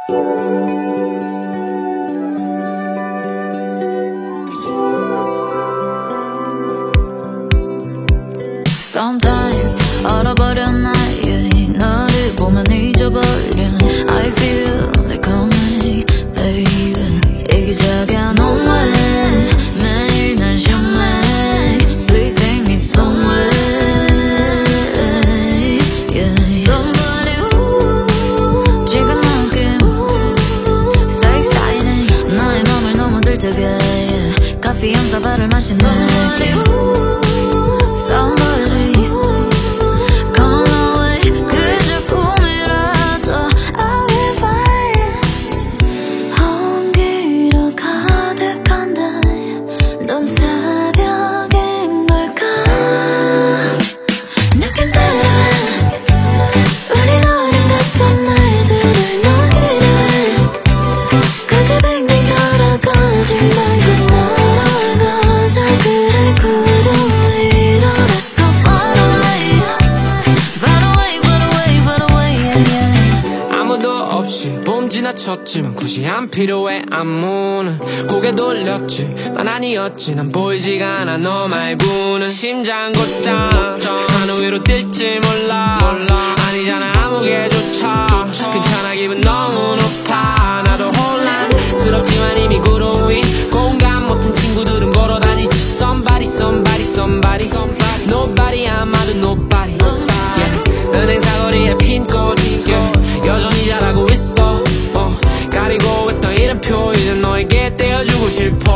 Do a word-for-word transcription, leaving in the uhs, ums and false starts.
Sometimes 얼어버려 나의 너를 보면 잊어버려 I feel like coming baby 이기적이야 no way 매일 날 시험해 Please take me somewhere yeah. Somebody ooh, 지금 느낌 So exciting 나의 맘을 너무 들뜨게 yeah. 커피 한 사발을 마신 느낌 Somebody 봄 지나쳤지만 굳이 안 필요해 안무는 고개 돌렸지만 아니었지 난 보이지가 않아 너 말고는 심장 곧장 하늘 위로 뛸지 몰라 아니잖아 아무개조차 괜찮아 기분 너무 높아 나도 혼란스럽지만 이미 구름 위 공감 못한 친구들은 걸어다니지 Somebody somebody somebody Nobody 아마도 nobody yeah. 은행 사거리에 핀 꽃 yeah. 여전히 잘하고 있어 어. 가리고 있던 이름표 이제 너에게 떼어주고 싶어